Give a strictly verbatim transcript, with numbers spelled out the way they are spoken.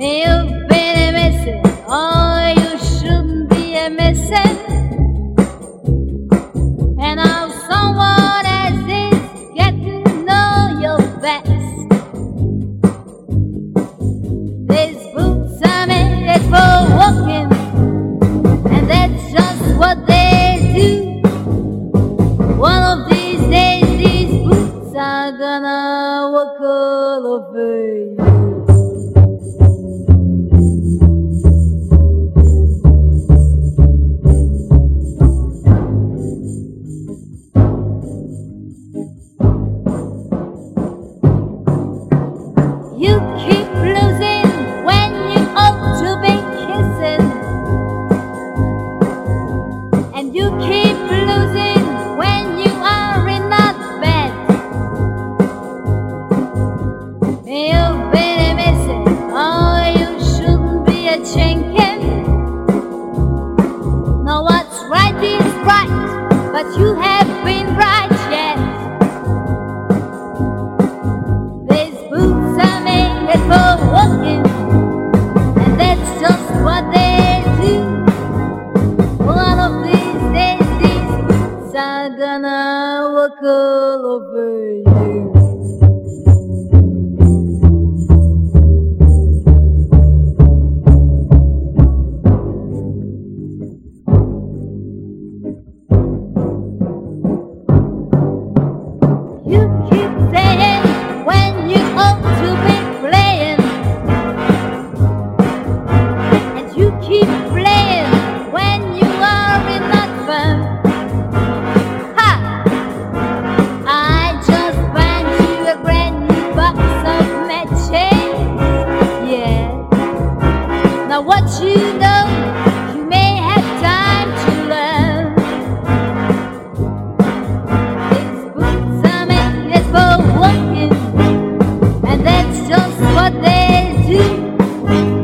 You've been a missing, oh, you shouldn't be a missing. And now someone else is getting to know your best. These boots are made for walking, and that's just what they do. One of these days, these boots are gonna walk all over you. You keep losing when you ought to be kissing, and you keep losing when you are in that bed. You've been a missing, oh, you shouldn't be a chinking. Now what's right is right, but you have been right yet. For walking, and that's just what they do. One of these days, these boots are gonna walk all over you. You keep saying when you ought to be playing, and you keep playing when you are in that fun. Ha! I just bought you a brand new box of matches. Yeah. Now what you know, you may have time to learn. These boots are made for walking, and that's just what they do.